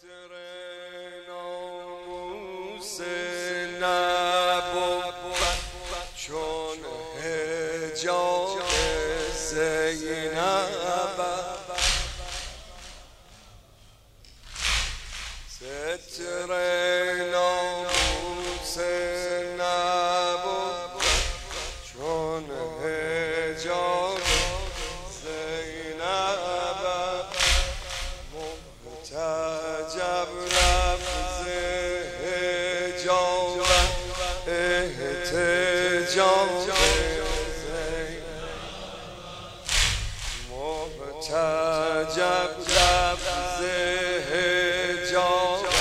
ستر ناموس نبود چون حجاب زینب، ستر ناموس نبود چون حجاب زینب، محتجب لفظ حجاب احتجاب محتجب لفظ حجاب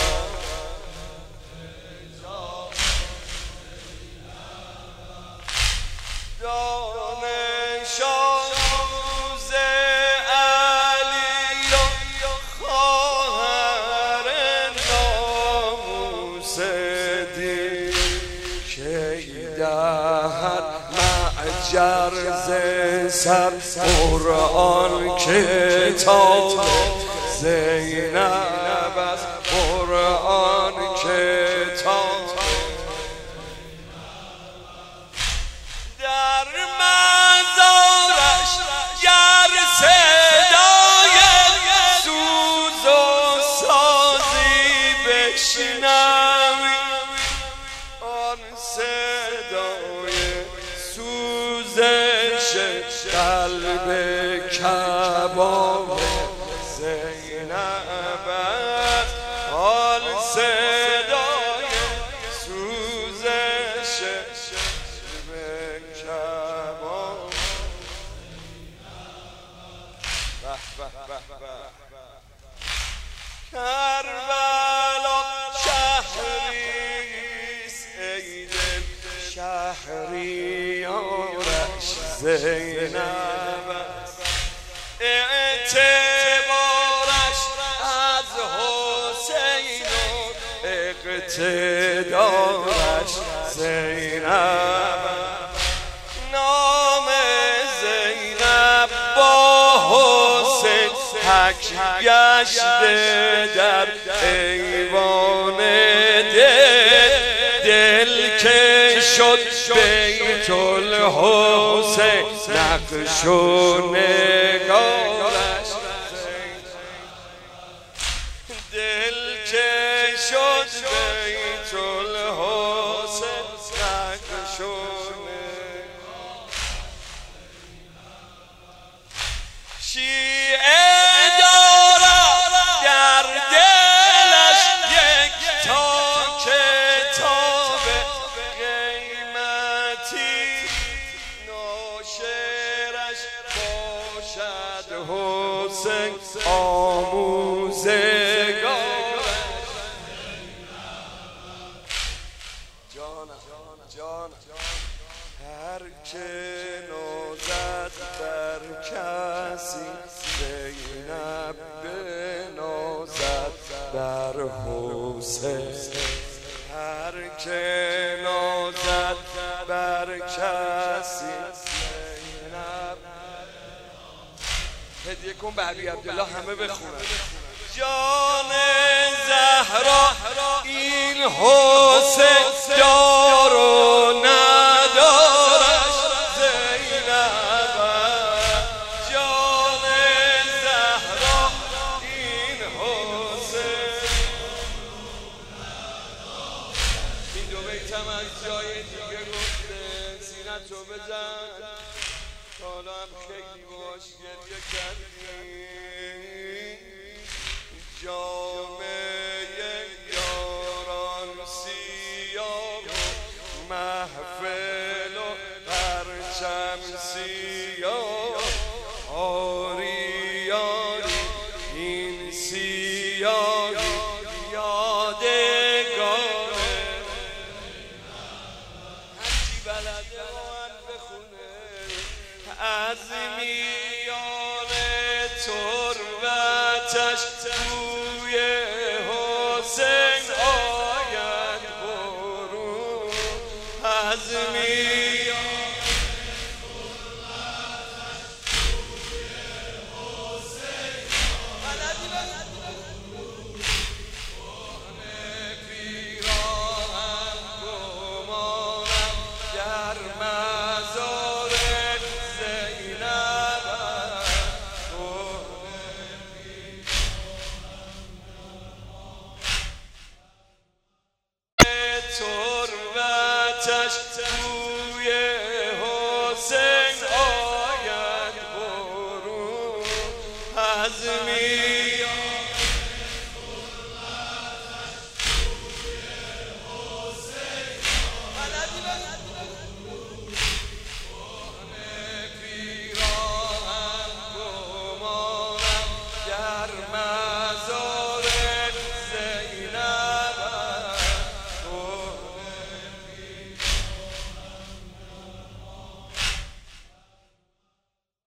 دانش آموز علی و خواهر ناموس دین کی دهد معجر ز سر قرآن کتاب زینب است، قرآن کتاب در مزارش گر صدای سوز و سازی بشنوی، آن صدای سوزش قلب کباب زینب است، آن صدای سوزش قلب کباب. کربلا شهریست ای دل شهریارش زینب است، اعتبارش از حسین و اقتدارش زینب، نام زینب با حسین حک گشته در ایوان دل که شد بیت الحسین نقش و نگارش، دل که شد بیت الحسین نقش و شیعه دارد در دلش یک تا کتاب قیمتی، ناشرش باشد حسین آموزگار. جانم هر که نازد بر کسی زینب بنازد بر حسین، هر که نازد بر کسی زینب. هدیه کن به علی عبدالله همه بخونن. جان زهرا این حسین دار و ندارش زینب، جان زهرا این حسین. این دو بیتم از جای دیگه گفته سینتو بزن، حالا هم خیلی باش گریه کردی. جامعه یاران سیاه محفل و پرچم سیاه، آری آری این سیاهی یادگاره. هرچی بلده من بخونه از میان تربتش توی حسین آید برون، از میان تربتش توی حسین خزمی